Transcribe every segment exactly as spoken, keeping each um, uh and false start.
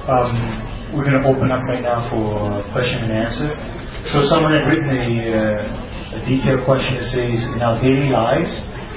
Um, we're going to open up right now for question and answer. So someone had written a, uh, a detailed question that says, in our daily lives,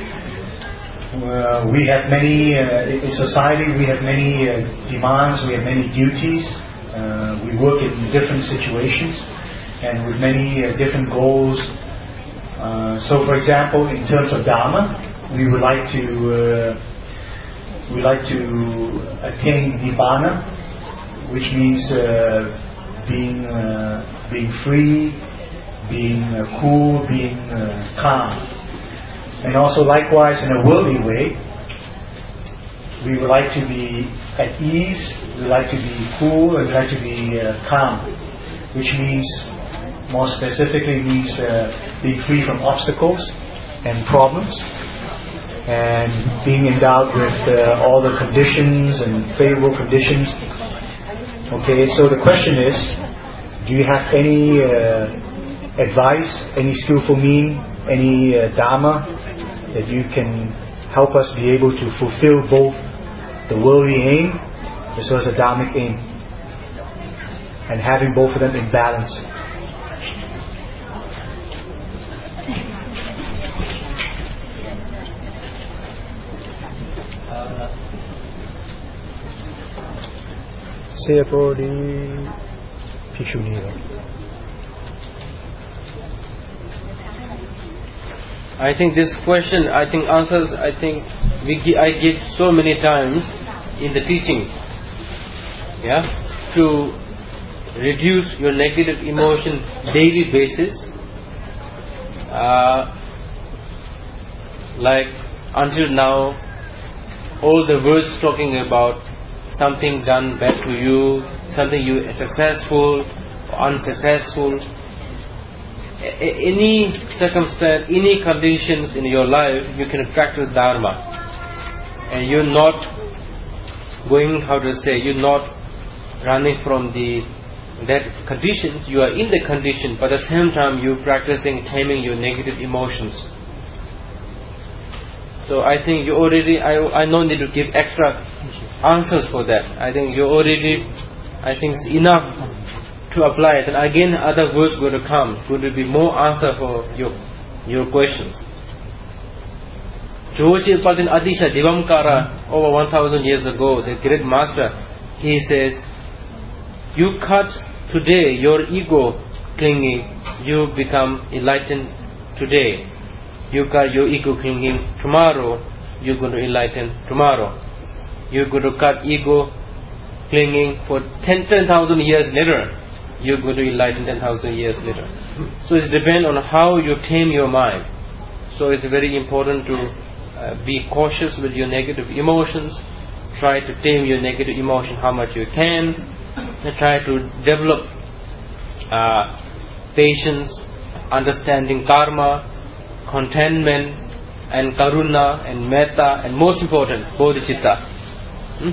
uh, we have many, uh, in society we have many uh, demands, we have many duties, uh, we work in different situations and with many uh, different goals. Uh, so for example, in terms of Dharma, we would like to uh, we like to attain Nibbana, which means uh, being uh, being free, being uh, cool, being uh, calm. And also likewise in a worldly way, we would like to be at ease, we like to be cool, and we like to be uh, calm, which means, more specifically means uh, being free from obstacles and problems, and being endowed with uh, all the conditions and favorable conditions. Okay, so the question is, do you have any uh, advice, any skillful mean, any uh, Dharma that you can help us be able to fulfill both the worldly aim as well as the Dharmic aim, and having both of them in balance? I think this question, I think answers, I think we gi- I give so many times in the teaching, yeah, to reduce your negative emotion daily basis, uh, like until now, all the words talking about something done bad to you, something you are successful or unsuccessful, a- any circumstance, any conditions in your life, you can practice Dharma, and you're not going, how to say, you're not running from the that conditions. You are in the condition, but at the same time you're practicing taming your negative emotions. So I think you already, I I no need to give extra answers for that. I think you already, I think it's enough to apply it. And again, other words going to come, going to be more answer for your your questions. Jochi Paltin Adisha Divamkara, over one thousand years ago, the great master, he says, you cut today your ego clinging, you become enlightened today. You cut your ego clinging tomorrow, you're going to enlighten tomorrow. You're going to cut ego clinging for ten thousand years later, you're going to enlighten ten thousand years later. So it depends on how you tame your mind. So it's very important to uh, be cautious with your negative emotions. Try to tame your negative emotion how much you can. And try to develop uh, patience, understanding karma, contentment, and karuna, and metta, and most important, bodhicitta. Hmm?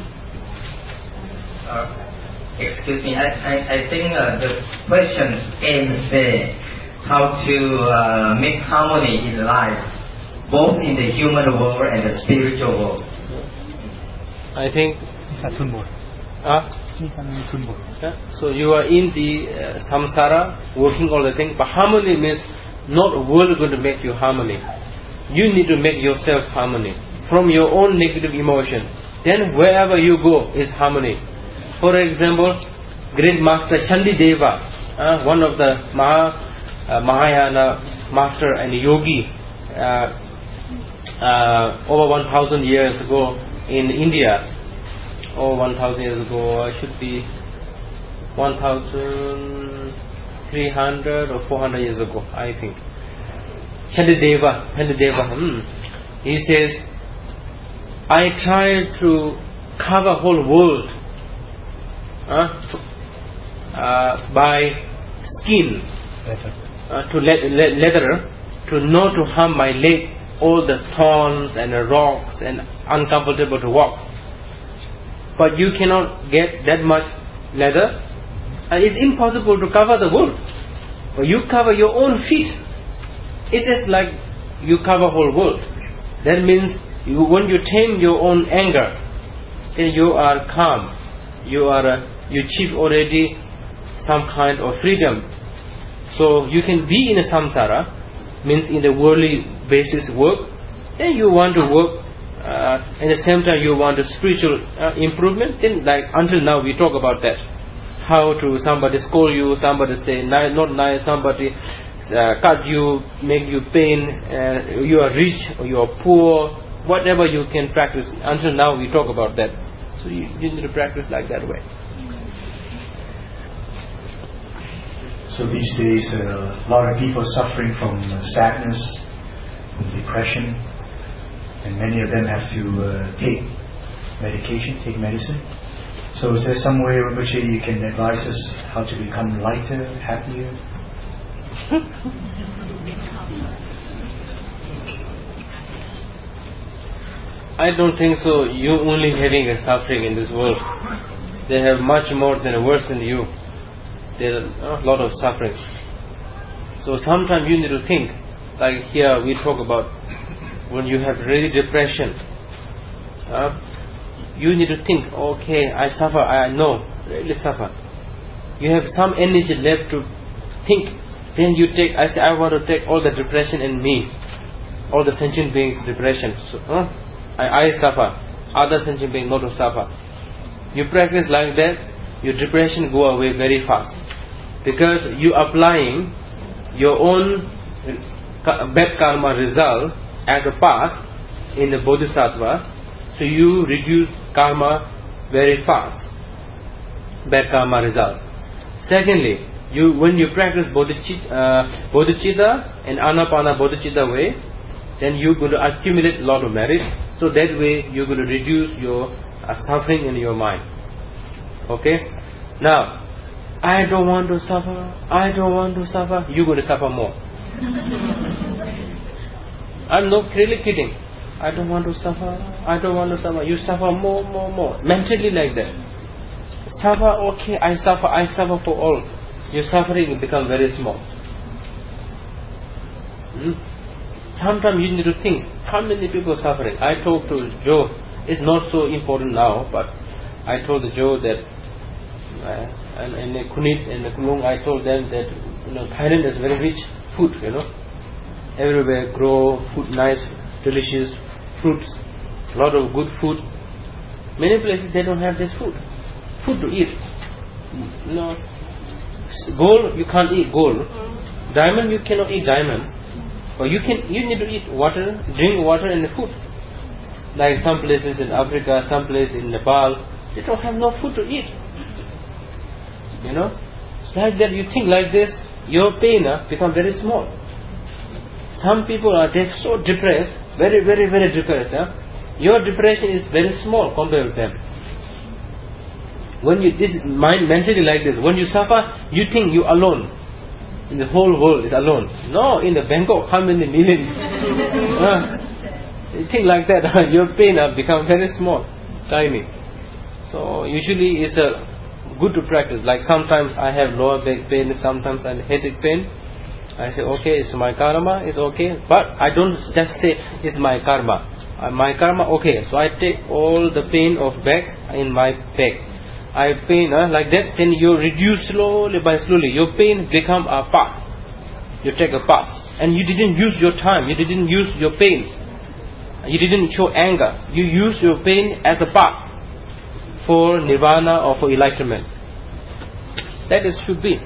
Uh, excuse me, I, I, I think uh, the question aims at how to uh, make harmony in life, both in the human world and the spiritual world. I think... Uh, yeah, so you are in the uh, samsara, working all the things, but harmony means not a world going to make you harmony. You need to make yourself harmony from your own negative emotion. Then wherever you go is harmony. For example, great master Shandideva, uh, one of the Maha, uh, Mahayana master and yogi, uh, uh, over one thousand years ago in India. Over one thousand years ago, I should be one thousand three hundred or four hundred years ago, I think. Shandideva, Shandideva, hmm, he says, I tried to cover whole world uh, uh, by skin, uh, to le- le- leather, to not to harm my leg, all the thorns and the rocks and uncomfortable to walk. But you cannot get that much leather, and it's impossible to cover the world. But you cover your own feet. It is like you cover whole world. That means you, when you tame your own anger, then you are calm. you are uh, you achieve already some kind of freedom. So you can be in a samsara, means in the worldly basis work. Then you want to work. Uh, at the same time, you want a spiritual uh, improvement. Then, like until now, we talk about that. How to somebody scold you, somebody say nice, not nice, somebody uh, cut you, make you pain. Uh, you are rich or you are poor. Whatever you can practice. Until now, we talk about that. So you, you need to practice like that way. So these days, uh, a lot of people are suffering from uh, sadness, depression, and many of them have to uh, take medication, take medicine. So is there some way, Rinpoche, you can advise us how to become lighter, happier? I don't think so. You only having a suffering in this world. They have much more than worse than you. There are a lot of sufferings. So sometimes you need to think, like here we talk about when you have really depression. Uh, you need to think, okay, I suffer, I know, really suffer. You have some energy left to think. Then you take, I say, I want to take all the depression in me, all the sentient beings' depression. So, uh, I, I suffer, other sentient beings not to suffer. You practice like that, your depression go away very fast. Because you applying your own bad karma result as a path in the bodhisattva, so you reduce karma very fast, bad karma result. Secondly, you when you practice bodhicitta, uh, bodhicitta and anapana bodhicitta way, then you're going to accumulate a lot of merit. So that way you're going to reduce your uh, suffering in your mind. Okay? Now, I don't want to suffer, I don't want to suffer, you're going to suffer more. I'm not really kidding. I don't want to suffer, I don't want to suffer. You suffer more, more, more. Mentally like that. Suffer, okay, I suffer, I suffer for all. Your suffering will become very small. Hmm? Sometimes you need to think, how many people are suffering? I talked to Joe, it's not so important now, but I told Joe that, uh, and in the Kunit and the Kulung, I told them that, you know, Thailand is very rich food, you know. Everywhere grow food, nice, delicious fruits, a lot of good food. Many places they don't have this food, food to eat. You know, gold you can't eat gold, diamond you cannot eat diamond, but you can. You need to eat water, drink water and food. Like some places in Africa, some places in Nepal, they don't have no food to eat. You know, it's like that. You think like this, your pain uh, become very small. Some people are they so depressed, very, very, very depressed. Huh? Your depression is very small compared with them. When you this mind mentally like this, when you suffer, you think you alone. In the whole world is alone. No, in the Bangkok, how many millions? uh, you think like that, your pain uh, become very small, tiny. So usually it's a good to practice. Like sometimes I have lower back pain, sometimes I have headache pain. I say, okay, it's my karma, it's okay. But I don't just say, it's my karma. Uh, my karma, okay. So I take all the pain of back in my back. I pain uh, like that, then you reduce slowly by slowly. Your pain become a path. You take a path. And you didn't use your time. You didn't use your pain. You didn't show anger. You use your pain as a path for nirvana or for enlightenment. That is should be.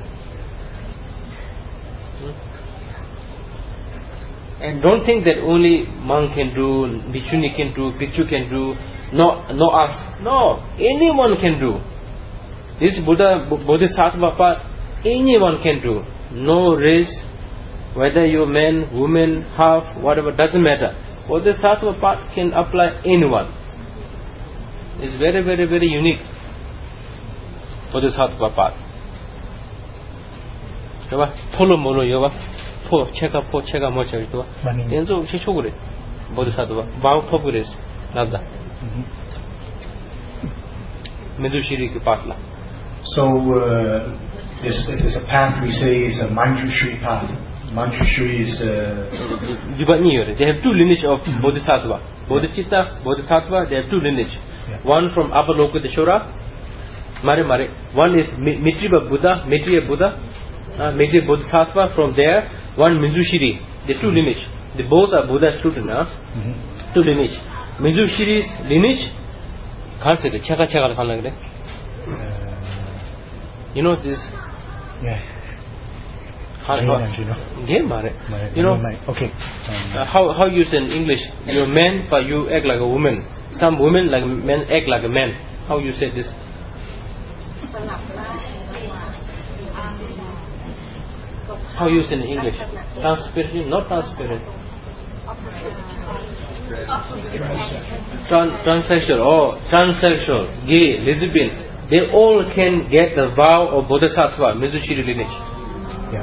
And don't think that only monk can do, bhikshuni can do, bhikshu can do, no, no us. No, anyone can do. This Buddha, Bodhisattva path, anyone can do. No race, whether you're man, woman, half, whatever, doesn't matter. Bodhisattva path can apply anyone. It's very, very, very unique. Bodhisattva path. Coba, follow mono yoga. Po cheka po cheka mo cheka to. Enzo chechogure. Bodhisattva. Bao phogures. Nada. Medushiri ki patla. So uh, this, this is a path we say is a Manjushri path. Manjushri is. Uh, they have two lineage of Bodhisattva. Bodhicitta, Bodhisattva. They have two lineage. Yeah. One from Upper Lokadeshwara, Mare Mare. One is Mitriba Buddha, Maitreya Buddha, uh, Maitreya Bodhisattva. From there, one Minzushiri. The two lineage. They both are Buddha students. Huh? Mm-hmm. Two lineage. Minzushiri's lineage. Chaka chaka You know this? Yeah. How, how, you know. Yeah, Mare. You know. Okay. Um, uh, how how you say in English? You're a man, but you act like a woman. Some women like men act like a man. How you say this? How you say in English? Transparent, not transparent. Trans transsexual, oh, transsexual, gay, lesbian. They all can get the vow of Bodhisattva, Minzushiri lineage. Yeah.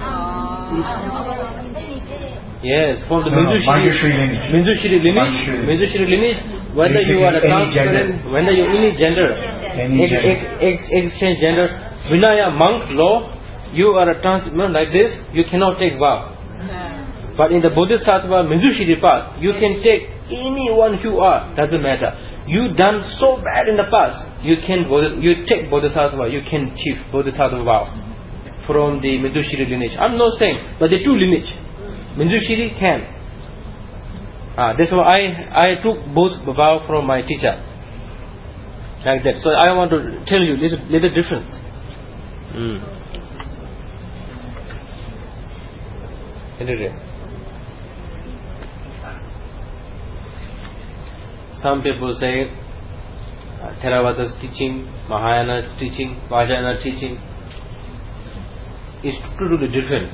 Yes, from the no, Minzushiri no, lineage. Minzushiri lineage, Minzushiri lineage, whether Basically, you are a transparent, gender. Whether you any gender, any ex, gender. Ex, ex, exchange gender, Vinaya monk law, you are a trans man like this, you cannot take vow. But in the Bodhisattva Minzushiri path, you can take anyone you are, doesn't matter. You done so bad in the past, you can you take Bodhisattva, you can achieve Bodhisattva vow from the Minzushiri lineage. I'm not saying, but the two lineage, Minzushiri can. Ah, that's why I I took both vow from my teacher, like that. So I want to tell you little little difference. Hmm. Some people say uh, Theravada's teaching, Mahayana's teaching, Vajrayana teaching is totally different.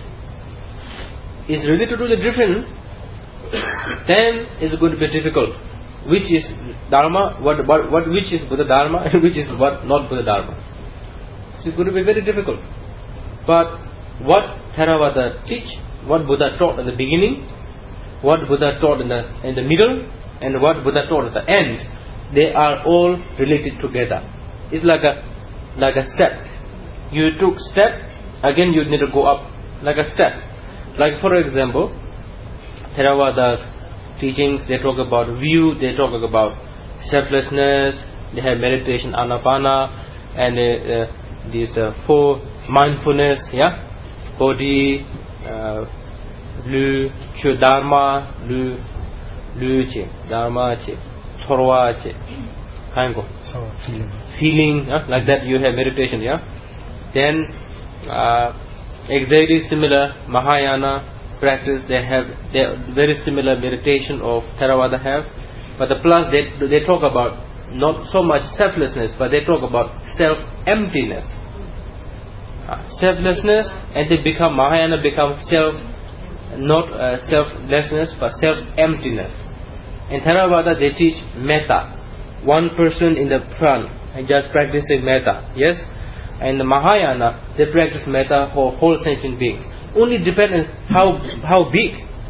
Is really totally different, then it's going to be difficult. Which is Dharma, what, what, what which is Buddha Dharma, and which is what not Buddha Dharma. It's going to be very difficult. But what Theravada teach, what Buddha taught in the beginning, what Buddha taught in the in the middle, and what Buddha taught at the end, they are all related together. It's like a like a step. You took step, again you need to go up like a step. Like for example, Theravada's teachings, they talk about view, they talk about selflessness, they have meditation, anapana, and uh, uh, these uh, four mindfulness, yeah, body, uh, lu, chu dharma, lu, lu che, dharma che, chorwa che, kango. So feeling. Feeling, yeah? Like that you have meditation, yeah. Then uh, exactly similar Mahayana practice, they have they very similar meditation of Theravada have, but the plus they they talk about not so much selflessness, but they talk about self-emptiness. Uh, selflessness, and they become Mahayana become self, not uh, selflessness, but self-emptiness. In Theravada they teach metta, one person in the front and just practicing metta, yes. And the Mahayana they practice metta for whole sentient beings. Only depend on how how big,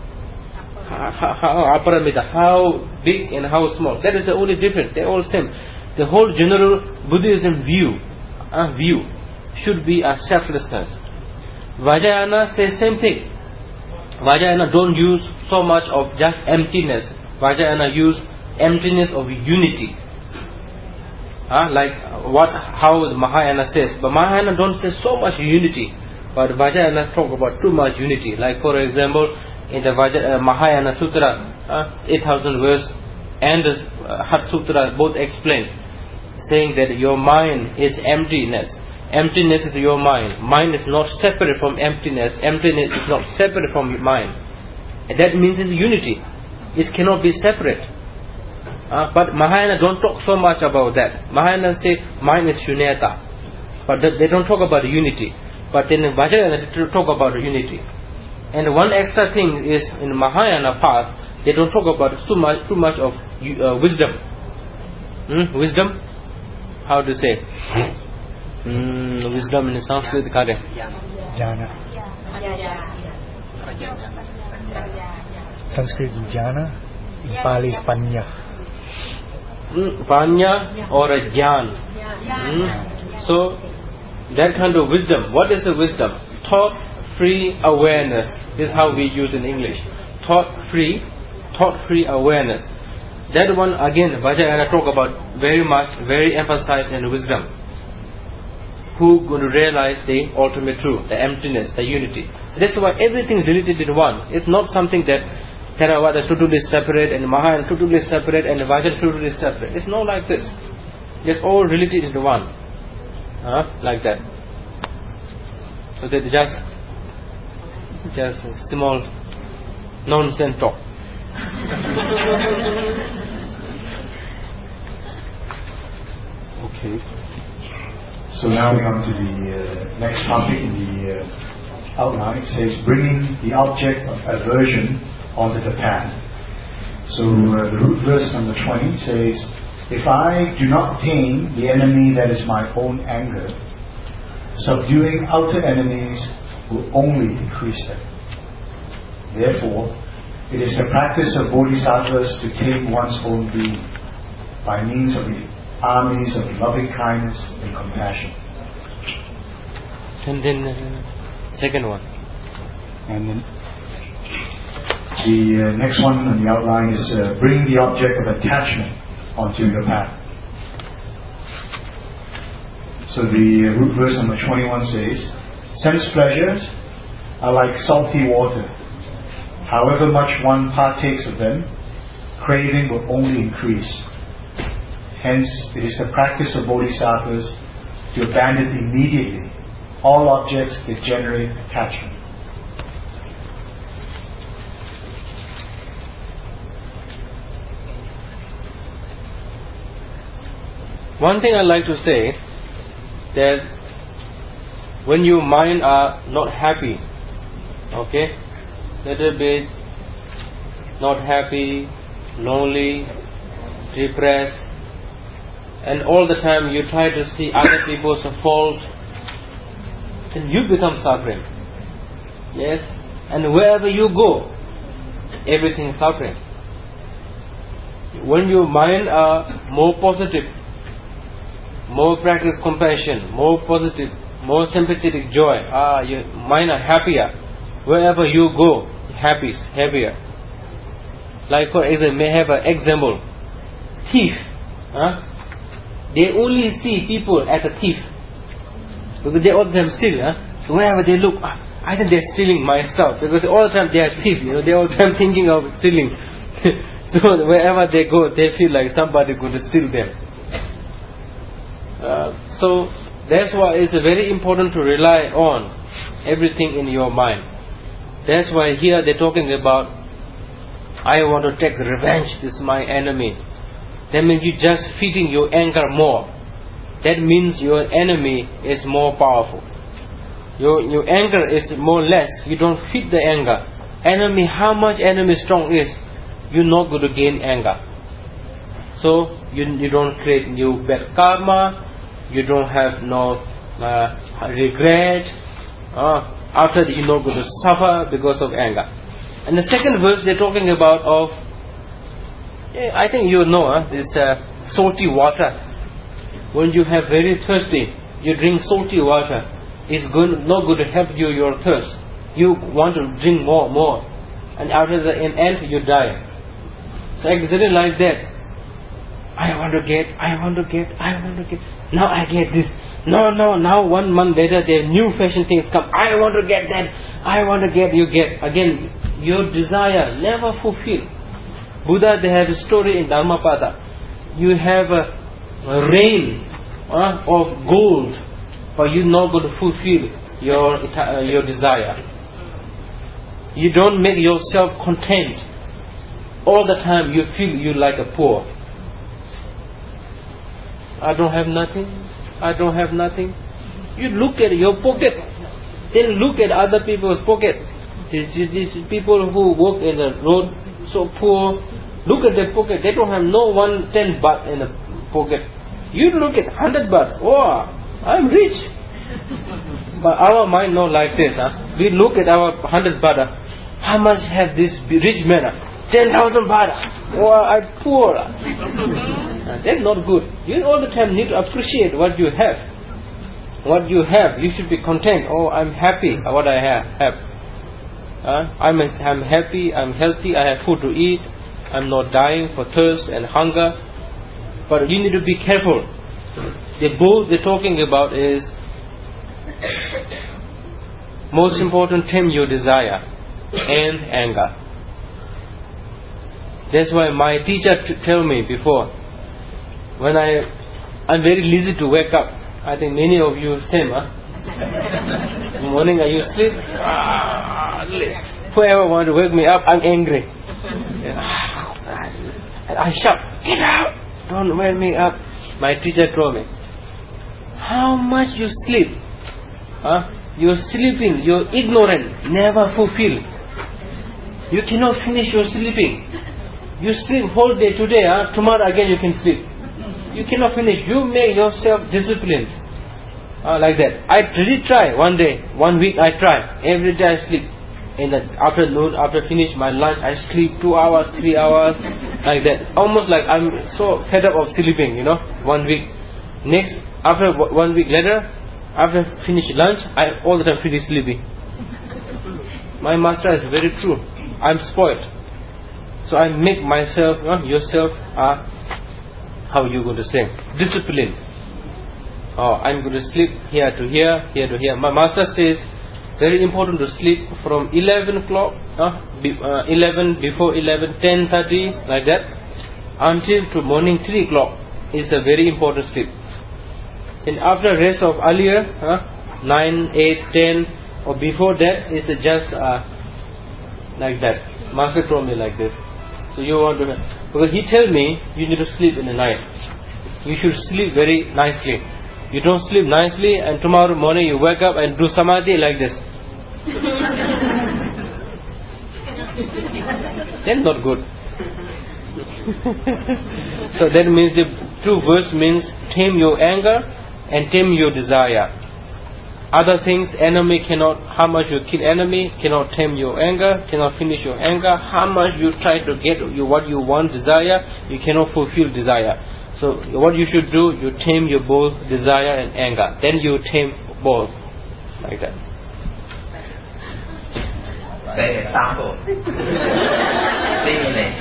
how aparamita, how big and how small. That is the only difference. They all same. The whole general Buddhism view, uh, view, should be a selflessness. Vajrayana says same thing. Vajrayana don't use so much of just emptiness. Vajrayana use emptiness of unity. Uh, like what how the Mahayana says, but Mahayana don't say so much unity. But Vajrayana talk about too much unity. Like for example, in the Vajra, uh, Mahayana Sutra, uh, eight thousand verse, and the uh, Hat Sutra both explain, saying that your mind is emptiness. Emptiness is your mind. Mind is not separate from emptiness. Emptiness is not separate from mind. And that means it's unity. It cannot be separate. Uh, but Mahayana don't talk so much about that. Mahayana say mind is shunyata, but they don't talk about unity. But in Vajrayana they talk about unity. And one extra thing is in Mahayana path they don't talk about too much too much of uh, wisdom. Hmm? Wisdom? How to say? Hmm, wisdom in Sanskrit kare. Jnana. Sanskrit jnana, in Pali is panya. Hmm, panya or a jnana. Hmm? So that kind of wisdom. What is the wisdom? Thought-free awareness. This is how we use in English. Thought-free, thought-free awareness. That one again, Vajrayana talk about very much, very emphasized in wisdom. who are going to realize the ultimate truth, the emptiness, the unity. That's why everything is related in one. It's not something that Theravada is totally separate and Mahayana is totally separate and Vajrayana is totally separate. It's not like this. It's all related into one. Huh? Like that. So that just just small nonsense talk. Okay. So now we're on to the uh, next topic in the uh, outline. It says bringing the object of aversion onto the path. So uh, the root verse number twenty says, if I do not tame the enemy that is my own anger, subduing outer enemies will only increase them. Therefore, it is the practice of bodhisattvas to tame one's own being by means of the armies of loving kindness and compassion. And then uh, second one. And then the uh, next one on the outline is uh, bring the object of attachment onto the path. So the uh, root verse number twenty-one says, sense pleasures are like salty water. However much one partakes of them, craving will only increase. Hence, it is the practice of bodhisattvas to abandon immediately all objects that generate attachment. One thing I like to say, that when your mind are not happy, okay, little bit not happy, lonely, depressed, and all the time you try to see other people's fault, then you become suffering. Yes, and wherever you go, everything is suffering. When your mind are more positive, more practice compassion, more positive, more sympathetic joy, ah, your mind are happier. Wherever you go, happy, happier. Like for example, may have an example, thief. Huh? They only see people as a thief because they all the time steal. Huh? So wherever they look, ah, I think they're stealing my stuff because all the time they are thief. You know, they all the time thinking of stealing. So wherever they go, they feel like somebody going to steal them. Uh, so that's why it's very important to rely on everything in your mind. That's why here they're talking about, I want to take revenge, this is my enemy. That means you just feeding your anger more. That means your enemy is more powerful. Your your anger is more less. You don't feed the anger. Enemy, how much enemy strong is, you're not going to gain anger. So you you don't create new bad karma. You don't have no uh, regret. Uh, after that, you're not going to suffer because of anger. And the second verse they're talking about of, I think you know, uh, this uh, salty water. When you have very thirsty, you drink salty water. It's going, not going to help you your thirst. You want to drink more, more, and after the in end you die. So exactly like that. I want to get, I want to get, I want to get. Now I get this. No, no, now one month later there new fashion things come. I want to get that. I want to get, you get. Again, your desire never fulfilled. Buddha, they have a story in Dhammapada. You have a, a rain uh, of gold, but you're not going to fulfill your, uh, your desire. You don't make yourself content. All the time you feel you like a poor. I don't have nothing. I don't have nothing. You look at your pocket, then look at other people's pocket. These, these people who work in the road, so poor, look at their pocket. They don't have no one ten baht in the pocket. You look at hundred baht. Oh, I'm rich. But our mind not like this. Huh? We look at our hundred baht. How much have this rich man? Ten thousand baht. Oh, I'm poor. That's not good. You all the time need to appreciate what you have. What you have, you should be content. Oh, I'm happy what I have. have. Uh, I'm I'm happy. I'm healthy. I have food to eat. I'm not dying for thirst and hunger. But you need to be careful. The both they're talking about is Most important, tame your desire and anger. That's why my teacher t- tell me before, when I, I'm very lazy to wake up. I think many of you same, huh? In the morning I used to sleep. Ah, whoever want to wake me up, I'm angry. And I shout, get up! Don't wake me up. My teacher told me, how much you sleep? Huh? You're sleeping, you're ignorant, never fulfill. You cannot finish your sleeping. You sleep whole day today, huh? Tomorrow again you can sleep. You cannot finish. You make yourself disciplined. Uh, like that. I really try one day, one week I try. Every day I sleep. In the afternoon, after finish my lunch, I sleep two hours, three hours, like that. Almost like I'm so fed up of sleeping, you know, one week. Next, after one week later, after finish lunch, I all the time feel sleepy. My master is very true. I'm spoiled. So I make myself, uh, yourself, uh, how you going to say, discipline. Oh, I'm going to sleep here to here, here to here. My master says, very important to sleep from eleven o'clock, uh, be, uh, eleven, before eleven, ten thirty, like that, until to morning three o'clock is the very important sleep. And after rest of earlier, uh, nine, eight, ten, or before that is just uh, like that. Master told me like this. So you want to, because he tell me you need to sleep in the night. You should sleep very nicely. You don't sleep nicely and tomorrow morning you wake up and do samadhi like this. Then not good. So that means the two words means tame your anger and tame your desire. Other things, enemy cannot, how much you kill enemy, cannot tame your anger, cannot finish your anger. How much you try to get you what you want, desire, you cannot fulfill desire. So what you should do, you tame your both desire and anger. Then you tame both. Like that. Say example. Simulate.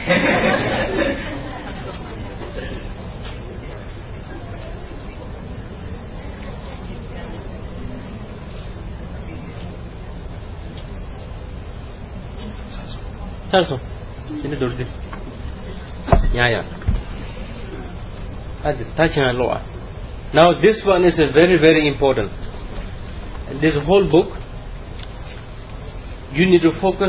Sarso, sini dulu deh. Ya ya. Now this one is a very very important. This whole book, you need to focus.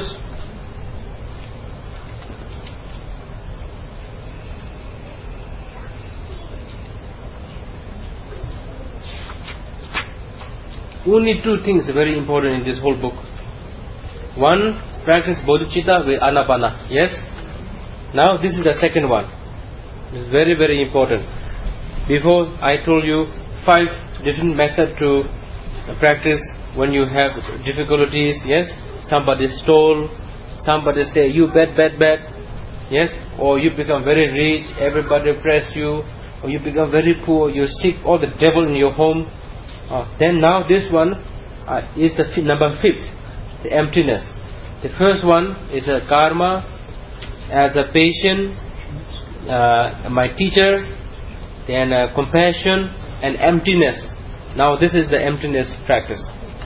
Only two things very important in this whole book. One, practice bodhicitta with anapana. Yes? Now this is the second one. It's very very important. Before I told you five different methods to practice when you have difficulties. Yes? Somebody stole, somebody say you bad bad bad. Yes? Or you become very rich, everybody oppress you. Or you become very poor, you seek all the devil in your home. Uh, then now this one uh, is the f- number fifth, the emptiness. The first one is a karma, as a patient, uh, my teacher, then uh, compassion and emptiness. Now this is the emptiness practice.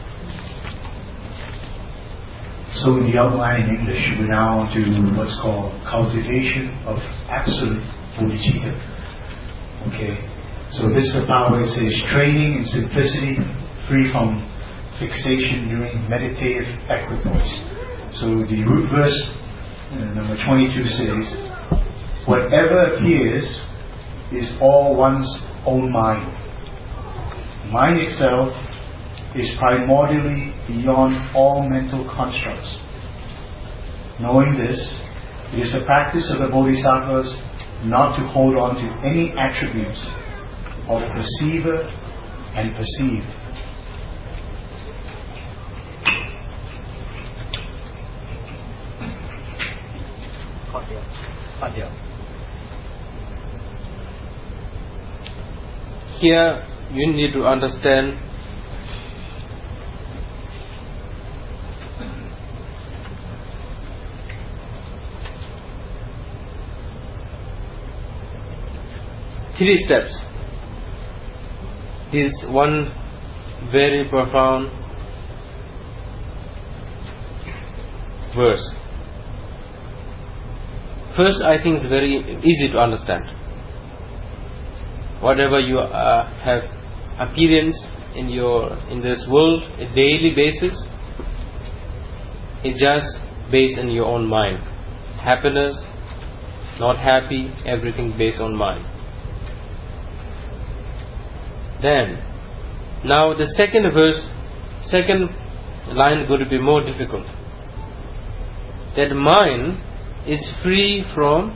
So in the outline in English, we now do what's called cultivation of absolute bodhicitta. Okay. So this is the power, it says, training in simplicity, free from fixation during meditative equipoise. So the root verse, uh, number twenty-two says, whatever appears is all one's own mind. Mind itself is primordially beyond all mental constructs. Knowing this, it is the practice of the Bodhisattvas not to hold on to any attributes of perceiver and perceived. Here you need to understand three steps. This is one very profound verse. First, I think it's very easy to understand. Whatever you uh, have appearance in your in this world, a daily basis, it's just based on your own mind. Happiness, not happy, everything based on mind. Then, now the second verse, second line is going to be more difficult. That mind is free from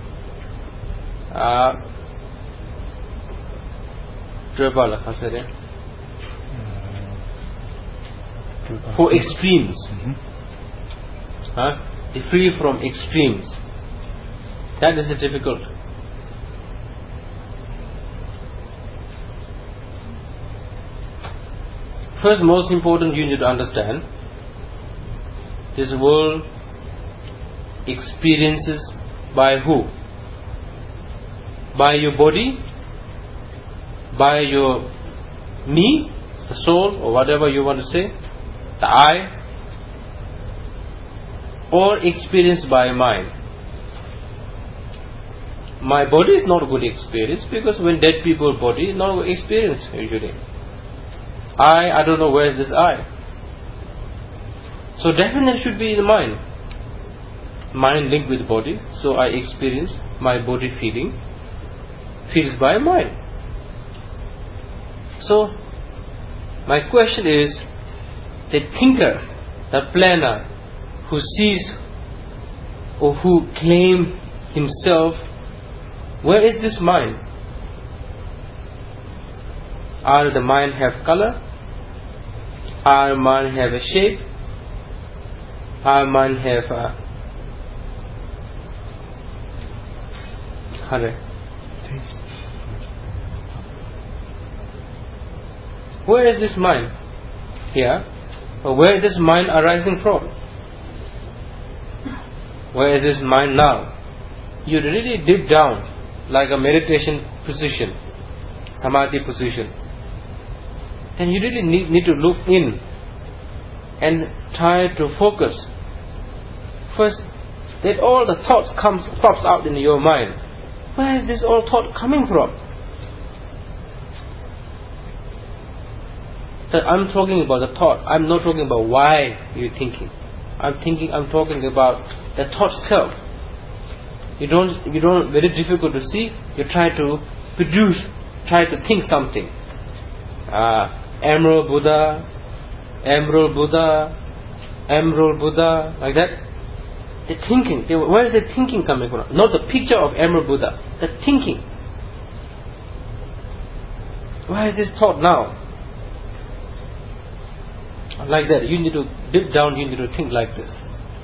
uh, for extremes. Mm-hmm. Huh? Free from extremes. That is difficult. First, most important, you need to understand this world experiences by who? By your body, by your me, the soul, or whatever you want to say, the I, or experienced by mind. My body is not a good experience, because when dead people body is not a good experience usually. I, I don't know where is this I. So definitely should be the mind. Mind linked with body, so I experience my body feeling, feels by mind. So my question is, the thinker, the planner, who sees or who claims himself, where is this mind? Are the mind have color? Our mind have a shape? Our mind have a Taste. Where is this mind? Here. Or where is this mind arising from? Where is this mind now? You really deep down, like a meditation position, samadhi position. Then you really need, need to look in and try to focus. First, let all the thoughts comes pops out in your mind. Where is this all thought coming from? So I'm talking about the thought. I'm not talking about why you're thinking. I'm thinking. I'm talking about the thought self. You don't. You don't. Very difficult to see. You try to produce. Try to think something. Ah, uh, Emerald Buddha, Emerald Buddha, Emerald Buddha, like that. The thinking, where is the thinking coming from? Not the picture of Emerald Buddha, the thinking. Where is this thought now? Like that, you need to, deep down you need to think like this.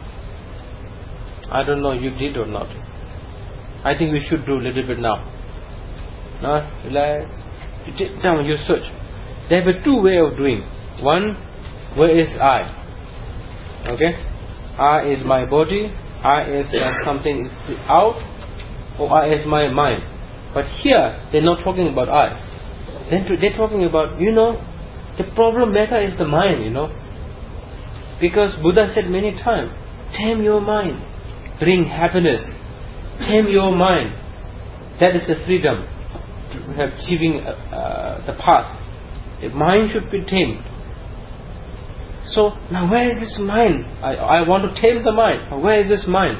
I don't know you did or not. I think we should do a little bit now. Now, relax. You deep down you search. There are two ways of doing. One, where is I? Okay? I is my body, I is uh, something out, or I is my mind. But here, they're not talking about I. Then they're talking about, you know, the problem matter is the mind, you know. Because Buddha said many times, tame your mind, bring happiness, tame your mind. That is the freedom to have achieving uh, the path. The mind should be tamed. So, now where is this mind? I, I want to tame the mind. Where is this mind?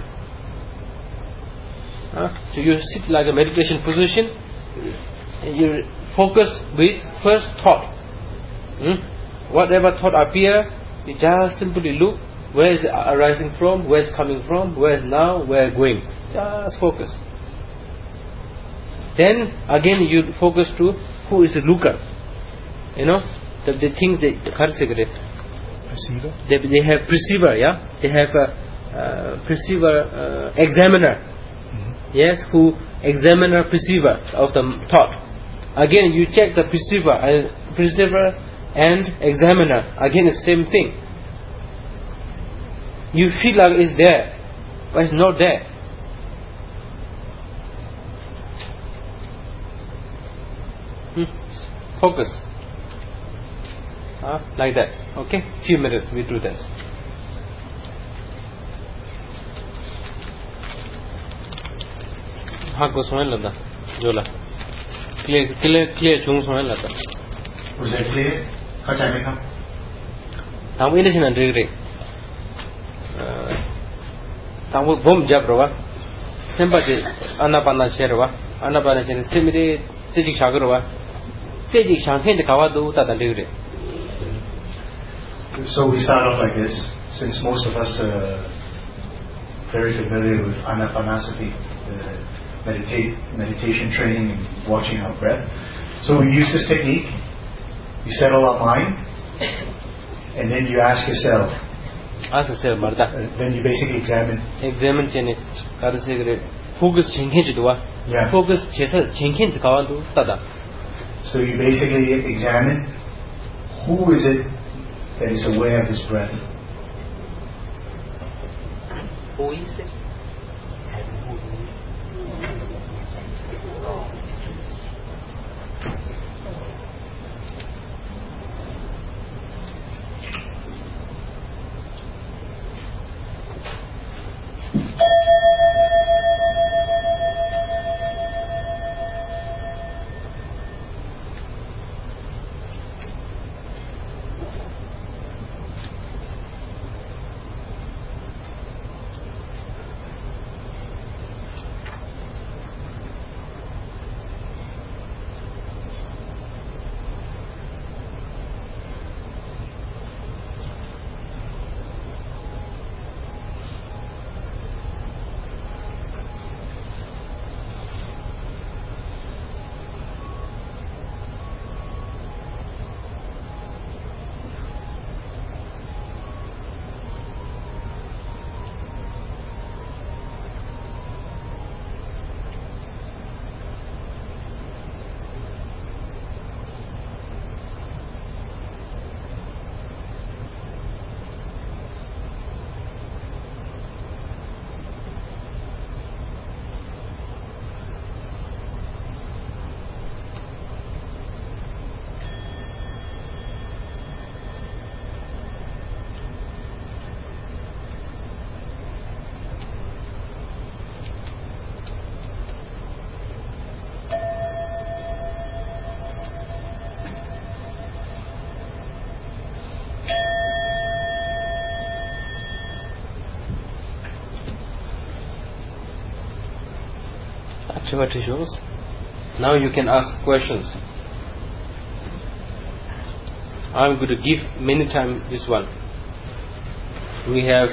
Uh, so you sit like a meditation position. You focus with first thought. Hmm? Whatever thought appear, you just simply look. Where is it arising from? Where is coming from? Where is now? Where is going? Just focus. Then again you focus to who is the looker. You know, the, the things they Perceiver? They, they have perceiver, yeah. They have a uh, perceiver uh, examiner. Mm-hmm. Yes, who examiner perceiver of the thought. Again, you check the perceiver and perceiver and examiner. Again, the same thing. You feel like it's there, but it's not there. Hmm. Focus. Uh, like that. Okay, few minutes we do this. Hakko soin lada. Jola. Clear clear clear chung soin lada. Was that clear? เข้าใจไหมครับ Tang ini sih nanti kiri. Tang bom jab rawa. Sempat je anapana share rawa. Anapana share semiri sejik shagar rawa. Sejik shanghen de kawa do ta nanti kiri. So we start off like this, since most of us are very familiar with anapanasati, uh, meditate, meditation training and watching our breath. So we use this technique, you settle our mind, and then you ask yourself, ask yourself, Marta. Uh, then you basically examine. Examine chene, kada se kare, focus chenken chidwa. Yeah. Focus chesa chenken kawa do tada. So you basically examine, who is it that is aware of this breath? Who is it? Activity shows. Now you can ask questions. I'm going to give many times this one. We have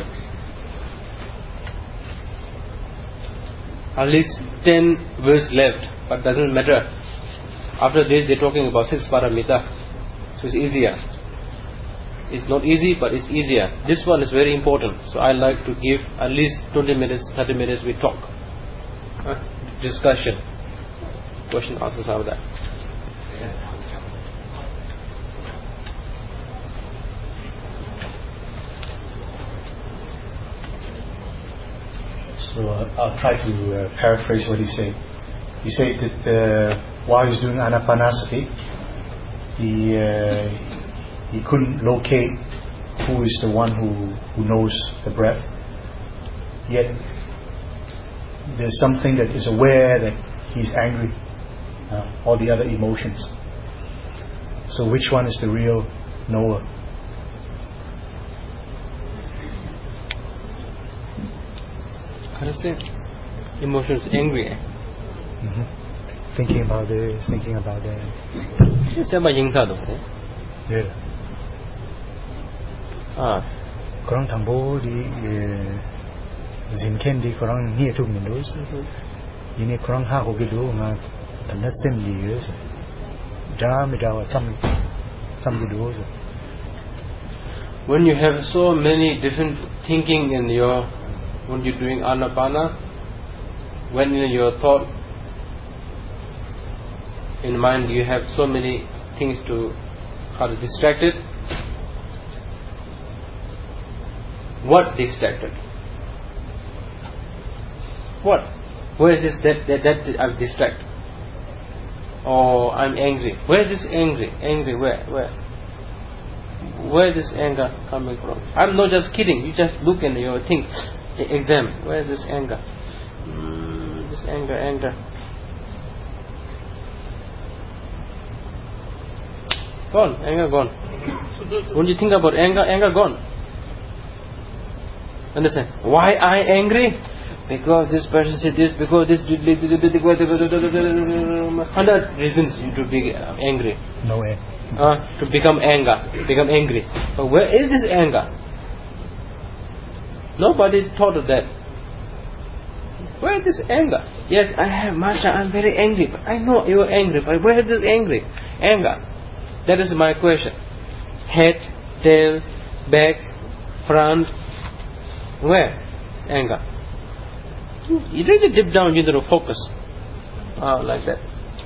at least ten verses left, but doesn't matter. After this, they're talking about six paramita, so it's easier. It's not easy, but it's easier. This one is very important, so I like to give at least twenty minutes, thirty minutes. We talk. Huh? Discussion, question answers out of that. So uh, I'll try to uh, paraphrase what he said. He said that uh, while he's doing anapanasati, he uh, he couldn't locate who is the one who, who knows the breath. Yet there's something that is aware that he's angry, uh, all the other emotions. So which one is the real knower? How to say? Emotions, angry. Mm-hmm. Thinking about this, thinking about that. It's about yingsa, don't you? Yeah. Ah. Korang tangbo di zinken di korang ni tu minus. Ini korang ha ko gido nga tanat sem di yes. Da mi da some some gidos. When you have so many different thinking in your, when you're doing anapana, when in your thought in mind you have so many things to how to distract it. What distracted? What? Where is this that that, that I'm distracted? Oh, I'm angry. Where is this angry? Angry where? Where? Where is this anger coming from? I'm not just kidding. You just look and you think, examine. Where is this anger? Mm, this This anger, anger. Gone, anger gone. When you think about anger, anger gone. Understand? Why I angry? Because this person said this, because this hundred reasons to be angry. No way. Uh, to become anger, become angry. But where is this anger? Nobody thought of that. Where is this anger? Yes, I have, Master, I'm very angry. But I know you are angry, but where is this angry? Anger. That is my question. Head, tail, back, front. Where is anger? You really dip down into the focus. Ah, like that.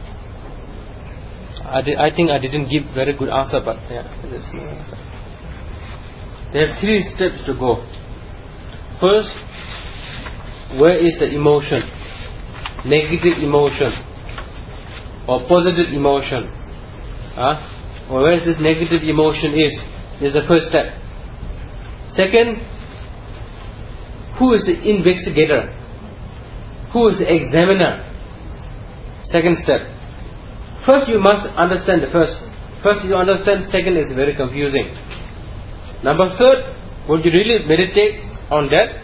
I, did, I think I didn't give very good answer, but yeah, there's no answer. There are three steps to go. First, where is the emotion? Negative emotion or positive emotion? Huh? Or where is this negative emotion is? Is the first step. Second, who is the investigator? Who is the examiner? Second step. First you must understand the first. First you understand, second is very confusing. Number third, when you really meditate on that,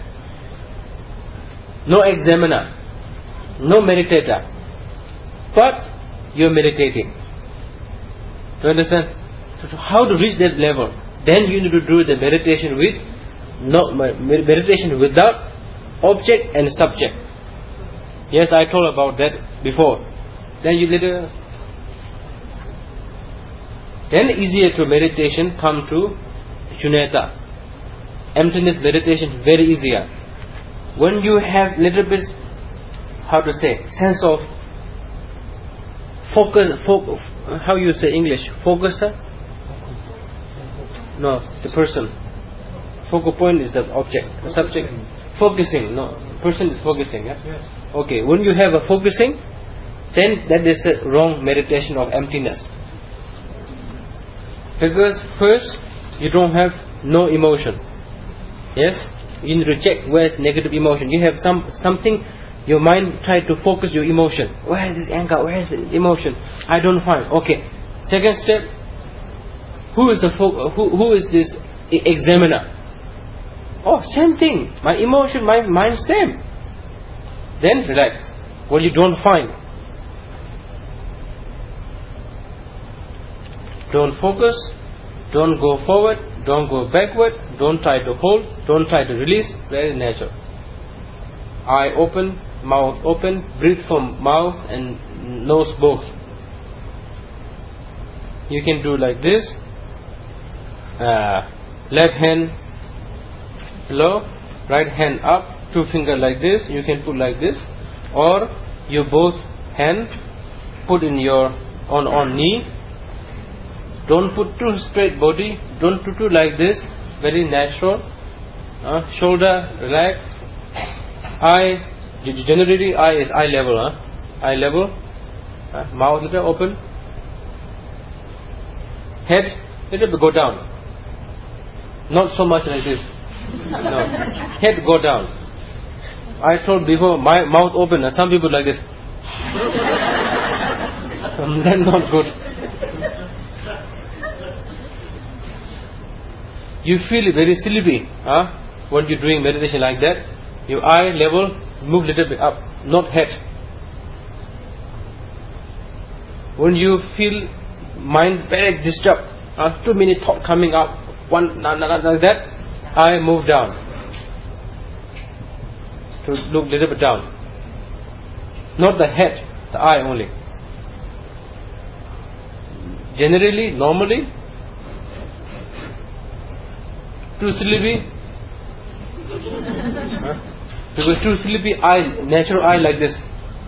no examiner, no meditator, but you're meditating. Do you understand? How to reach that level? Then you need to do the meditation with, no, meditation without object and subject. Yes, I told about that before. Then you later, then easier to meditation come to shunyata. Emptiness meditation very easier. When you have little bit, how to say, sense of focus, focus, how you say English, focuser? No, the person. Focal point is the object, the subject. Focusing, no, person is focusing. Yeah? Yes. Okay, when you have a focusing, then that is the wrong meditation of emptiness. Because first, you don't have no emotion. Yes? You need to check where is negative emotion. You have some something, your mind try to focus your emotion. Where is this anger? Where is the emotion? I don't find. Okay. Second step, who is the fo- who who is this examiner? Oh, same thing. My emotion, my mind, same. Then relax. When you don't find, don't focus, don't go forward, don't go backward, don't try to hold, don't try to release. Very natural. Eye open, mouth open, breathe from mouth and nose both. You can do like this. Uh, left hand below, right hand up, two finger like this. You can put like this, or you both hand put in your on on knee. Don't put too straight body. Don't do too like this. Very natural. Uh, shoulder relax. Eye, generally eye is eye level. Huh? Eye level. Uh, mouth little open. Head little bit go down. Not so much like this. No. Head go down. I told before, my mouth open. Uh, some people like this. um, then not good. You feel very sleepy, huh? When you're doing meditation like that. Your eye level move little bit up, not head. When you feel mind very disturbed, uh, too many thoughts coming up, one like that, eye move down. To look little bit down. Not the head, the eye only. Generally, normally, too sleepy, huh? Because too sleepy eye, natural eye like this,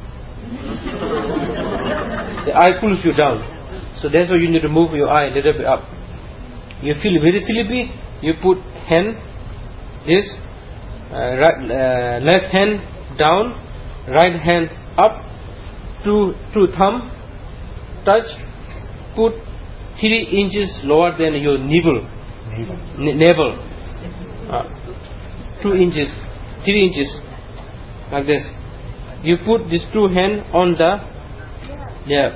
the eye pulls you down. So that's why you need to move your eye a little bit up. You feel very sleepy, you put hand, this, uh, right, uh, left hand down, right hand up, two, two thumb, touch, put three inches lower than your navel. N- navel. Uh, two inches, three inches, like this. You put these two hands on the, yeah.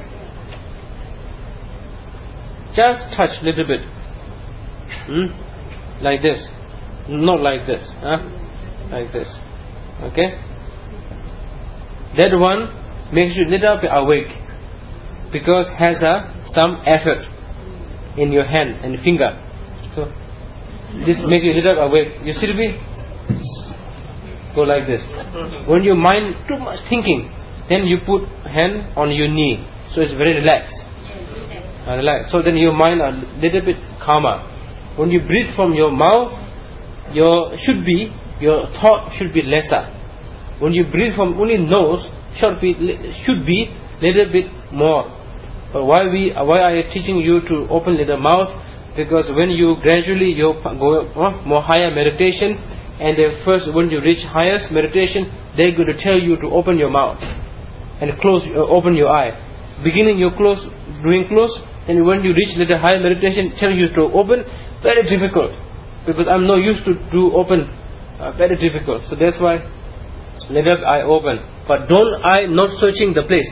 Just touch little bit. Hmm? Like this. Not like this. Huh? Like this. Okay? That one makes you little bit awake. Because has a some effort in your hand and finger. So this makes you little bit awake. You see me? Go like this. When your mind too much thinking, then you put hand on your knee. So it's very relaxed. Uh, relax. So then your mind a little bit calmer. When you breathe from your mouth, your should be your thought should be lesser. When you breathe from only nose, should be should be little bit more. But why we why I am teaching you to open little mouth? Because when you gradually you go uh, more higher meditation, and then first when you reach highest meditation, they're going to tell you to open your mouth and close uh, open your eye. Beginning you close, doing close, and when you reach little higher meditation, tell you to open. Very difficult, because I'm not used to do open. Uh, very difficult. So that's why little eye open. But don't I not searching the place.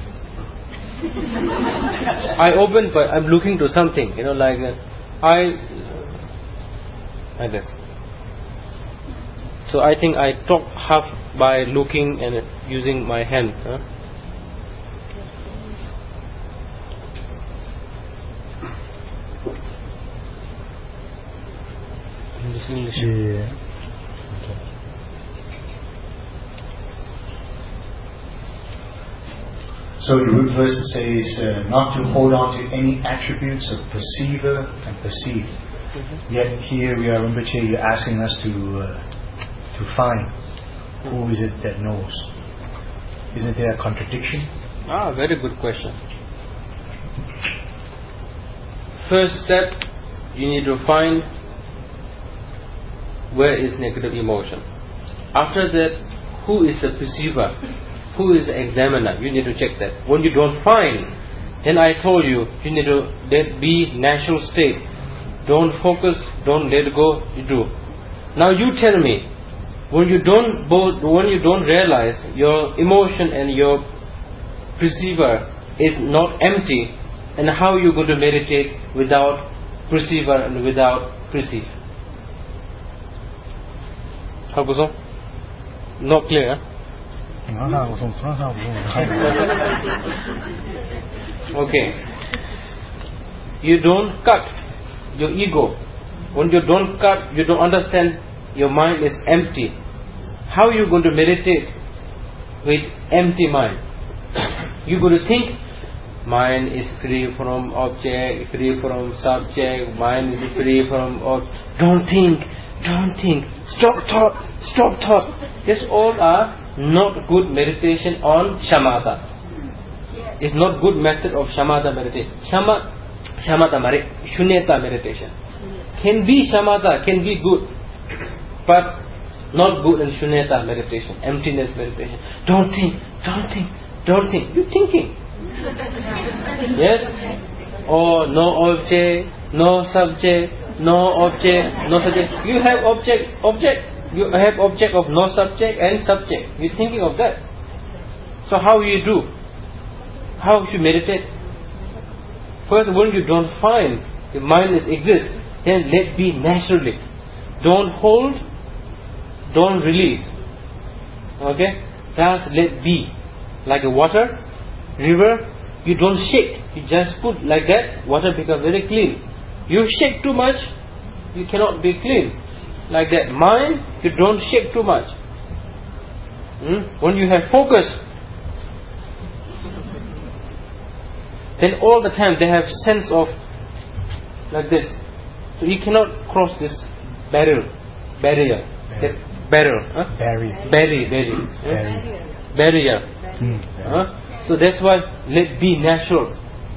I open, but I'm looking to something. You know, like uh, I like this. So I think I talk half by looking and using my hand. Huh? English, English. Yeah. So the root verse says uh, not to hold on to any attributes of perceiver and perceived. Mm-hmm. Yet here we are, Rinpoche, you're asking us to uh, to find who is it that knows. Isn't there a contradiction? Ah, very good question. First step, you need to find where is negative emotion. After that, who is the perceiver? Who is the examiner? You need to check that. When you don't find, then I told you, you need to let be natural state. Don't focus, don't let go, you do. Now you tell me, when you don't both, when you don't realize your emotion and your perceiver is not empty, and how you going to meditate without perceiver and without perceive? How goes on? Not clear, huh? Okay. You don't cut your ego. When you don't cut, you don't understand your mind is empty. How are you going to meditate with empty mind? You're going to think mind is free from object, free from subject, mind is free from object. Don't think, don't think. Stop thought, stop thought. This all are not good meditation on shamatha. It's not good method of shamatha meditation. Shama, shamatha, shunyata meditation. Can be shamatha, can be good, but not good in shunyata meditation, emptiness meditation. Don't think, don't think, don't think. You're thinking. Yes? Oh, no object, no subject, no object, no subject. You have object, object. You have object of no subject and subject. You're thinking of that. So how you do? How you meditate? First, when you don't find the mind is exists, then let be naturally. Don't hold, don't release. Okay? Just let be. Like a water, river, you don't shake. You just put like that, water becomes very clean. You shake too much, you cannot be clean. Like that. Mind, you don't shake too much. Hmm? When you have focus, then all the time they have sense of like this. So you cannot cross this barrier. Barrier. That barrier. Huh? Barrier. Barrier. Barrier. Barrier. Barrier. Hmm. Huh? So that's why let be natural.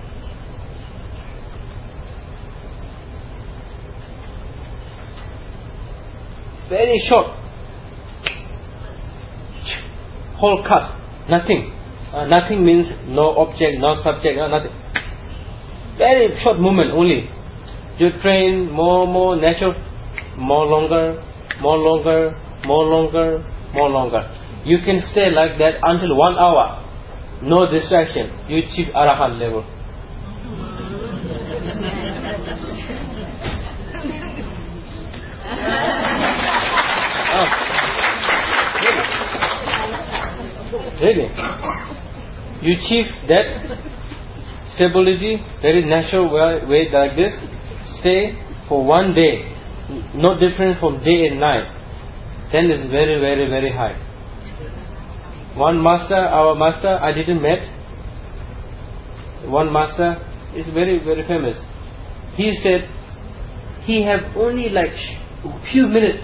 Very short. Whole cut. Nothing. Uh, nothing means no object, no subject, no nothing. Very short movement only. You train more, more natural, more longer, more longer, more longer, more longer. You can stay like that until one hour. No distraction. You achieve Arahant level. Oh. Really? You achieve that stability, very natural way, way like this. Stay for one day. No different from day and night. Then it's very, very, very high. One master, our master, I didn't met. One master is very, very famous. He said he have only like few minutes,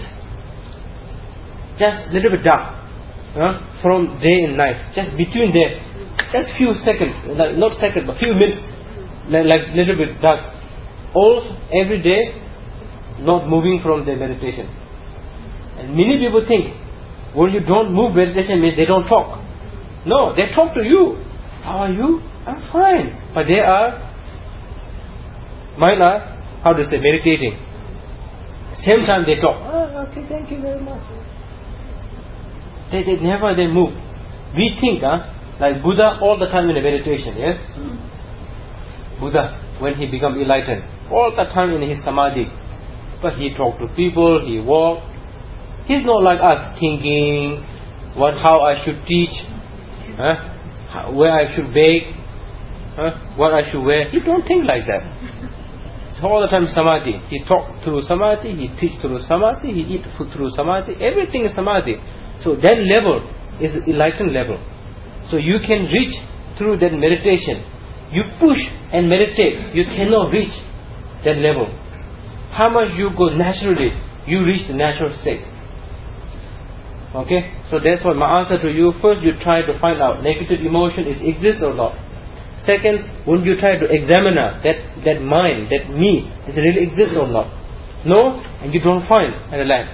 just little bit dark, huh? From day and night, just between there, just few seconds, like not seconds, but few minutes, like, like little bit dark. All every day, not moving from the meditation. And many people think, when you don't move, meditation means they don't talk. No, they talk to you. How are you? I'm fine. But they are, mine are, how to say, meditating. Same time they talk. Oh, okay, thank you very much. They, they never they move. We think, huh, like Buddha all the time in a meditation, yes? Buddha, when he become enlightened, all the time in his samadhi. But he talk to people, he walk. He's not like us, thinking what, how I should teach, huh? How, where I should bake, huh? What I should wear. He don't think like that. It's all the time samadhi. He talk through samadhi, he teach through samadhi, he eat food through samadhi. Everything is samadhi. So that level is enlightened level. So you can reach through that meditation. You push and meditate, you cannot reach that level. How much you go naturally, you reach the natural state. Okay, so that's what my answer to you. First, you try to find out negative emotion is exists or not. Second, when you try to examine that that mind, that me, is it really exists or not? No, and you don't find, and relax.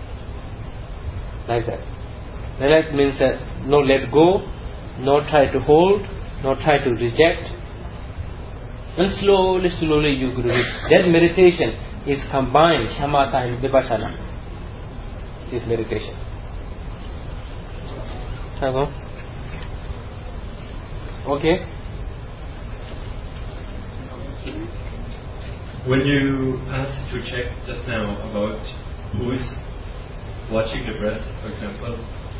Like that. Relax means that no let go, no try to hold, no try to reject. And slowly, slowly you could reach. That meditation is combined shamatha and vipassana. This meditation. Okay. When you asked to check just now about who is watching the breath, for example,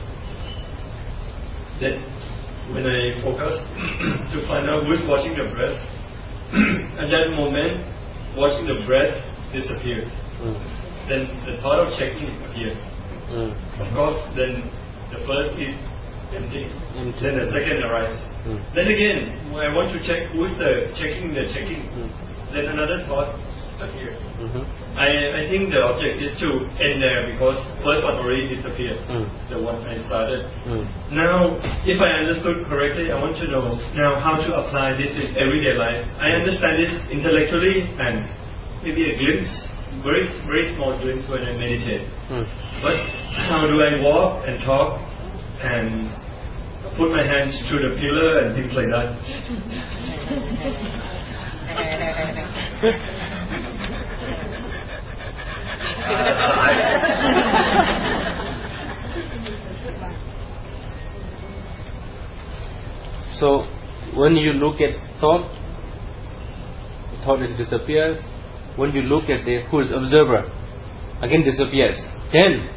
then when I focus to find out who is watching the breath, at that moment, watching the breath disappeared. Mm. Then the thought of checking appeared. Mm. Of course, then the first is empty. empty. Then the second arrives. Mm. Then again, when I want to check who's the checking the checking, mm. then another thought appears. Mm-hmm. I, I think the object is to end there because first one already disappeared. Mm. The one I started. Mm. Now, if I understood correctly, I want to know now how to apply this in everyday life. I understand this intellectually and maybe a glimpse, very very small glimpse when I meditate. Mm. But how do I walk and talk and put my hands to the pillar and things like that? So, when you look at thought, thought is disappears. When you look at the who is observer, again disappears. Then,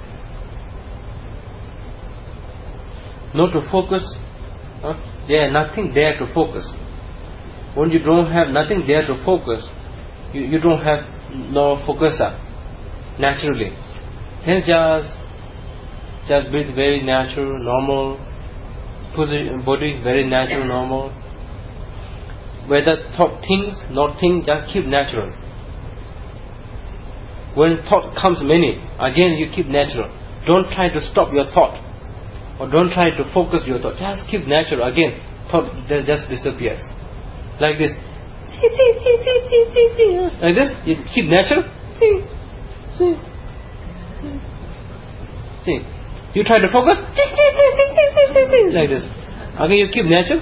not to focus. Huh? There is nothing there to focus. When you don't have nothing there to focus, you, you don't have no focuser naturally. Then just just breathe very natural, normal. Position, body very natural, normal. Whether thought thinks, not think, just keep natural. When thought comes many, again you keep natural. Don't try to stop your thought, or don't try to focus your thought. Just keep natural. Again, thought just disappears. Like this. Like this, you keep natural. See, see, see. You try to focus. Like this. Okay, you keep natural.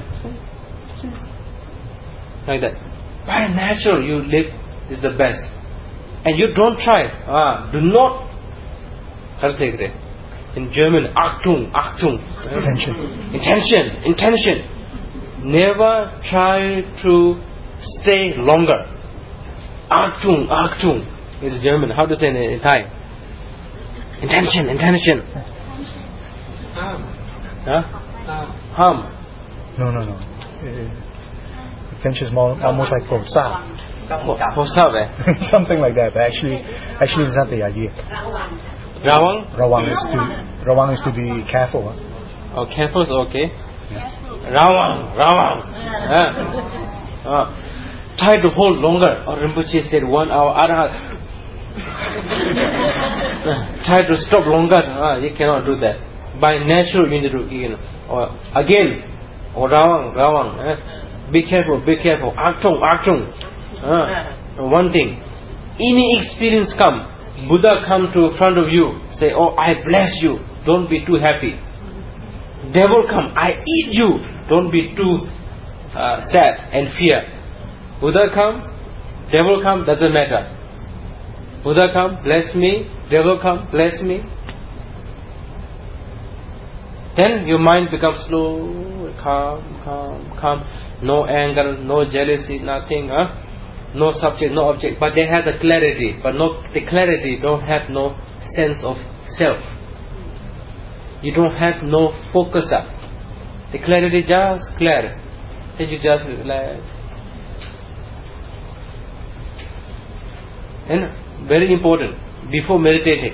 Like that. Very natural you live is the best. And you don't try. Ah, do not. In German, Achtung, Achtung. Intention. Intention, intention. Never try to stay longer. Achtung, Achtung is German. How to say it in Thai? Intention, intention. Huh? Harm. No, no, no. Uh, intention is more almost like prosab. Prosab, eh? Something like that. But actually, actually, it's not the idea. Rawang? Rawang is to Rawang is to be careful. Huh? Oh, careful is okay. Yes. Rawang, Rawang. Yeah. Uh, try to hold longer. Or Rinpoche said one hour. Arahat. Try to stop longer. Uh, you cannot do that. By natural, you need to, you know. Or again, or Rawang, Rawang. Eh? Be careful, be careful. Achtung, Achtung. Uh, one thing. Any experience come. Buddha come to front of you, say, oh, I bless you, don't be too happy. Devil come, I eat you, don't be too uh, sad and fear. Buddha come, devil come, doesn't matter. Buddha come, bless me, devil come, bless me. Then your mind becomes slow, calm, calm, calm. No anger, no jealousy, nothing, huh? No subject, no object, but they have the clarity. But no, the clarity don't have no sense of self. You don't have no focuser. The clarity just clear. Then you just relax. And very important, before meditating,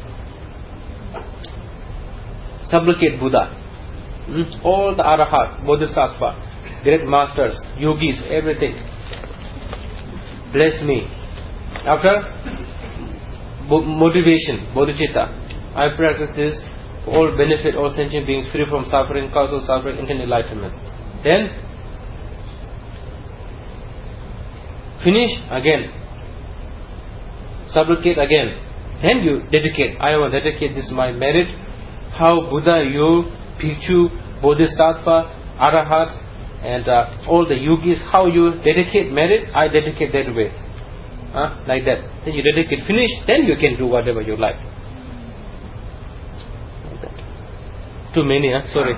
supplicate Buddha. Hmm? All the Arahat, Bodhisattva, great masters, yogis, everything. Bless me. After motivation, bodhicitta, I practice this for all benefit, all sentient beings, free from suffering, causal suffering, infinite enlightenment. Then finish again. Supplicate again. Then you dedicate. I will dedicate this my merit. How Buddha, you, Bhikshu, Bodhisattva, Arahat, and uh, all the yogis, how you dedicate merit, I dedicate that way. Huh? Like that. Then you dedicate, finish, then you can do whatever you like. Like that. Too many, huh? Sorry.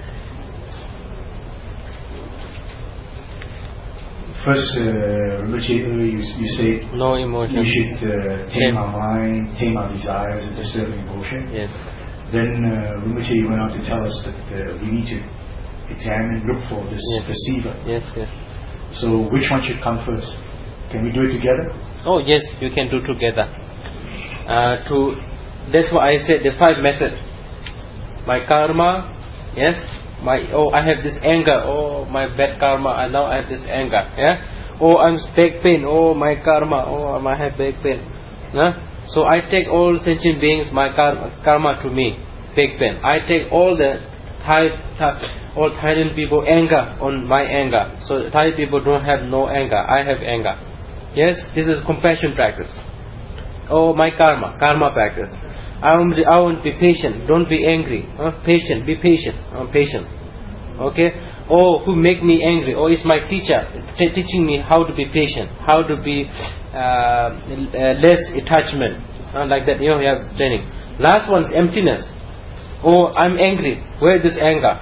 First, uh, you, you say no emotion. We should uh, tame our mind, tame our desires, and disturbing emotion. Yes. Then uh, Rinpoche, you went on to tell us that uh, we need to examine, look for this yes. perceiver. Yes, yes. So which one should come first? Can we do it together? Oh yes, you can do together. Uh, to that's why I said the five methods. My karma, yes. My oh I have this anger. Oh my bad karma. And now I have this anger. Yeah. Oh I'm back pain. Oh my karma. Oh I have back pain. Huh? So I take all sentient beings, my karma, karma to me, back pain. I take all the Thai, Thai all Thailand people anger on my anger. So Thai people don't have no anger. I have anger. Yes, this is compassion practice. Oh, my karma, karma practice. I want, I want to be patient. Don't be angry. Huh? Patient, be patient. I'm patient. Okay. Oh, who make me angry? Oh, it's my teacher t- teaching me how to be patient, how to be uh, uh, less attachment, uh, like that. You know, you have training. Last one is emptiness. Oh, I'm angry. Where is this anger?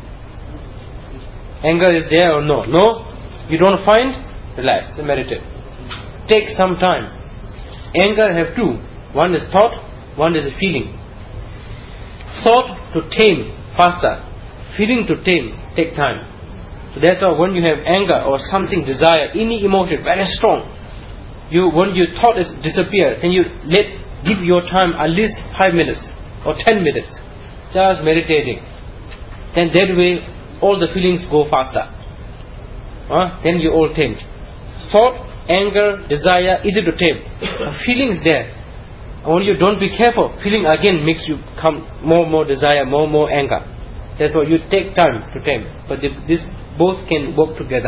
Anger is there or no? No? You don't find? Relax, meditate. Take some time. Anger have two. One is thought, one is feeling. Thought to tame faster. Feeling to tame take time. So that's why when you have anger or something desire, any emotion very strong, you when your thought is disappear, then you let give your time at least five minutes or ten minutes, just meditating. Then that way all the feelings go faster. Huh? Then you all tame. Thought, anger, desire, easy to tame. Feelings there. When you don't be careful, feeling again makes you come more more desire, more more anger. That's why you take time to tame. But this both can work together.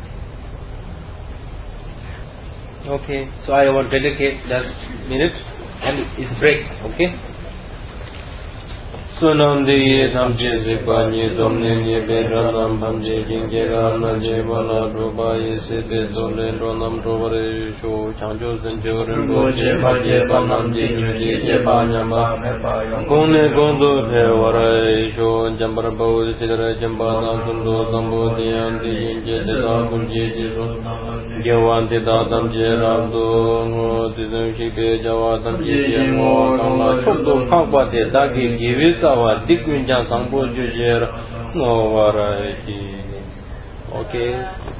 Okay, so I want to dedicate that minute and it's break. Okay. Sunam de Namje Zipani, Domini, Beranam, Bamji, Gingera, Najevana, Ruba, Yesipe, Dole, Ronam, Rovare, Show, Chanjo, and Joran, Boje, Baje, Banam, Jiji, Banyama, Kone, Gondo, Hevara, Show, Jambarabo, Sidra, Jambana, Sundo, Zambo, Dian, Jiji, Jiji, Jawan, Dadam, Geraldo, Tizushi, Jawatan, Jiji, Kama, Chodo, Kamba, Dagi, give it. Dikunjan Sangpo Jujir No Variety. Okay.